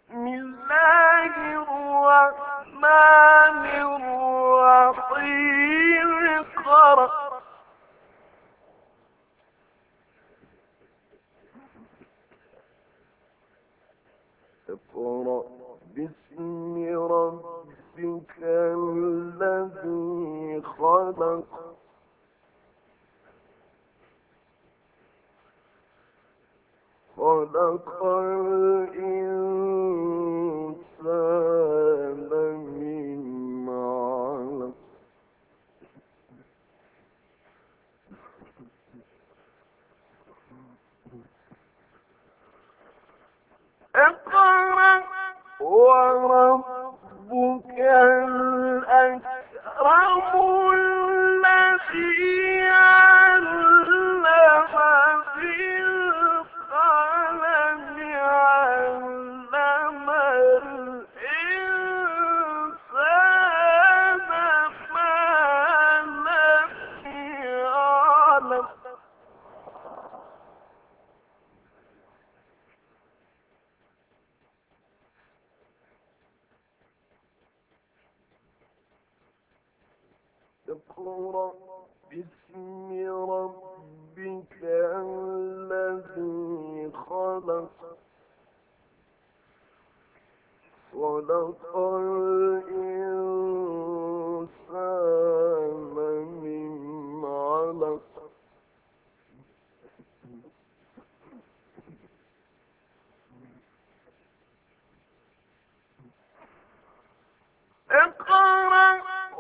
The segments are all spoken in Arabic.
بسم الله الرحمن الرحيم اقرأ باسم ربك الذي خلق الإنسان من علق اقرأ وربك الأكرم الذي علم بالقلم علم الإنسان ما لم يعلم اقرأ باسم ربك الذي خلق الإنسان من علق اقرأ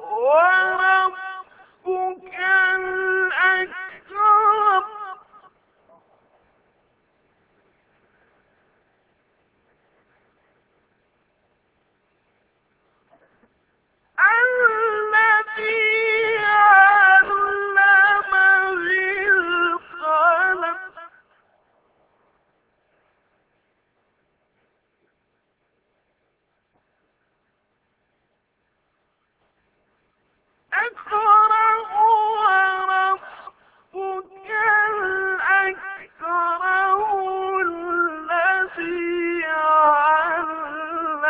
وربك الأكرم الذي علم بالقلم اقرأ وربك الأكرم الذي علم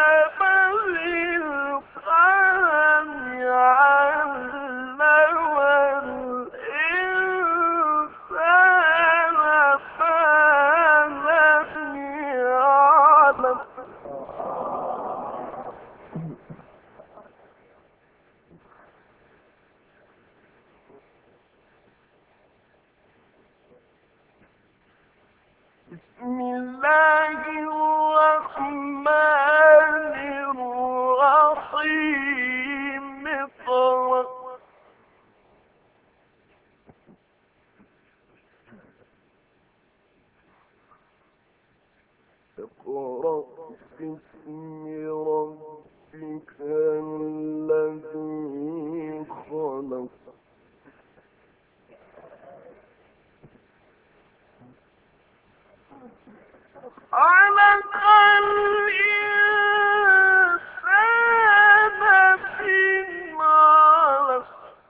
بالقلم علم الإنسان ما لم يعلم بسم الله الرحمن الرحيم اقرأ باسم ربك الذي خلق خلق الإنسان من علق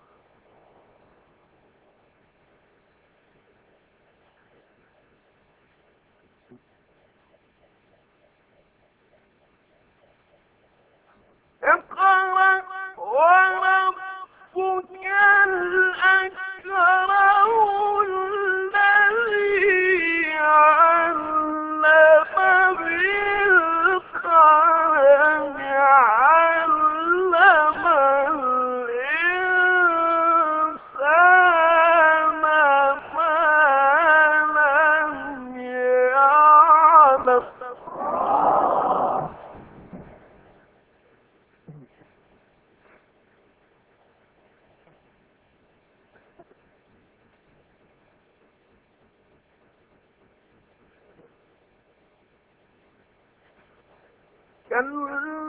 اقرأ وربك الأكرم الذي علم بالقلم علم الإنسان ما لم يعلم كلا